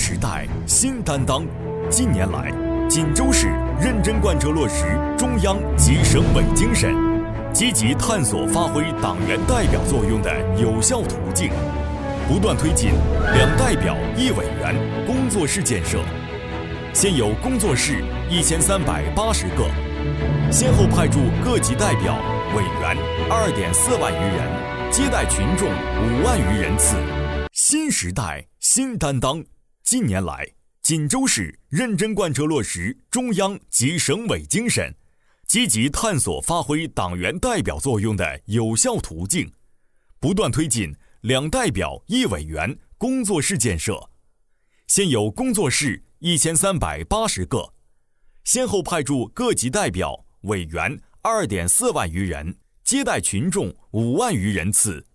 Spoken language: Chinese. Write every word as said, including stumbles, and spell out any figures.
时代新担当。近年来，锦州市认真贯彻落实中央及省委精神，积极探索发挥党员代表作用的有效途径，不断推进两代表一委员工作室建设。现有工作室一千三百八十个，先后派驻各级代表、委员二点四万余人，接待群众五万余人次。新时代新担当。近年来，锦州市认真贯彻落实中央及省委精神，积极探索发挥党员代表作用的有效途径，不断推进两代表一委员工作室建设。现有工作室一千三百八十个，先后派驻各级代表、委员二点四万余人，接待群众五万余人次。